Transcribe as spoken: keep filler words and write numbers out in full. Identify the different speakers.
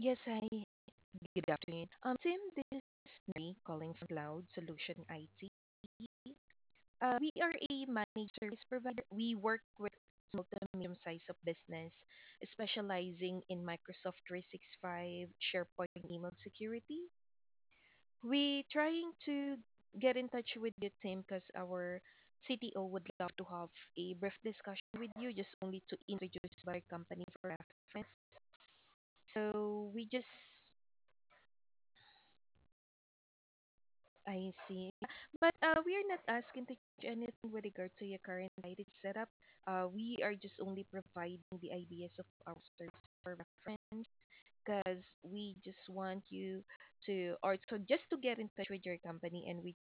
Speaker 1: Yes, hi. Good afternoon. Um, Tim, this is Nari calling from Cloud Solution I T. Uh, we are a managed service provider. We work with small to medium size of business, specializing in Microsoft three sixty-five, SharePoint, and email security. We trying to get in touch with you, Tim, because our C T O would love to have a brief discussion with you, just only to introduce our company for reference. So we just I see. But uh, we are not asking to change anything with regard to your current lighting setup. Uh, we are just only providing the ideas of our service for reference because we just want you to, or so just to get in touch with your company and we